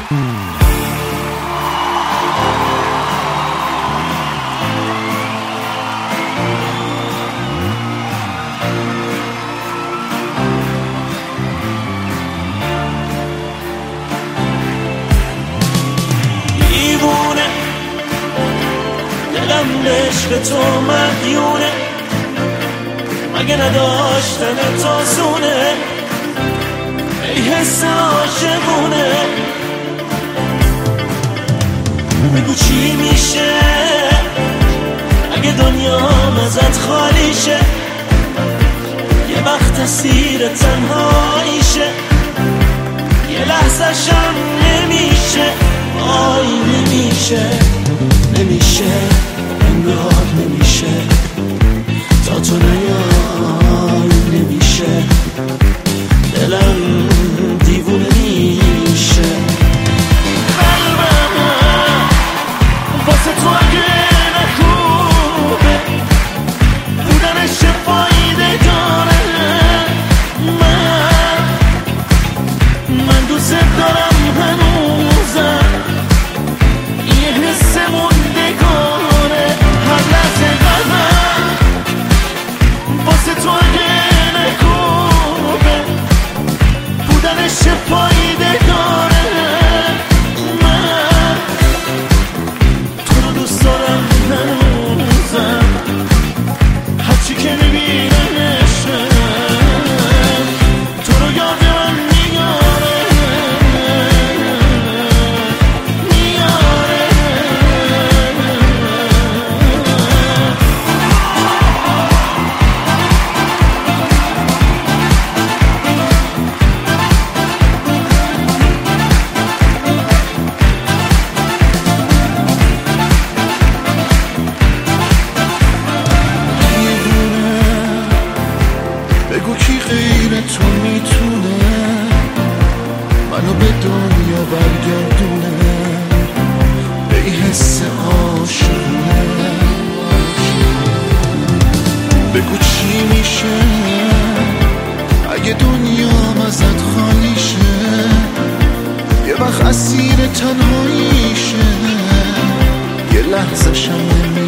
دیوونه دلم عشق تو مدیونه، مگه نداشتن تازونه ای حس عاشقونه. بگو چی میشه اگه دنیام ازت خالی شه، یه وقت اسیر تنهاییشه، یه لحظه شم نمیشه، وای نمیشه، نمیشه انگار نمیشه، تا تو نیای نمیشه، دلم دیوونه میشه. قلبم واسه تو اگه نخوبه بودنش چه فایده داره، من دوست دارم هنوزم، یه حس موندگاره هر لحظه. قلبم واسه تو اگه نخوبه بودنش چه فایده داره، من تو رو دوست دارم هنوزم، هرچی که میبینمشم تو رو یاد من میاره. بگو کی غیر تو میتونه منو به دنیا برگردونه، به این حس عاشقونه. بگو چی میشه اگه دنیام ازت خالی شه، یه وقت اسیر تنهاییشه، یه لحظه شم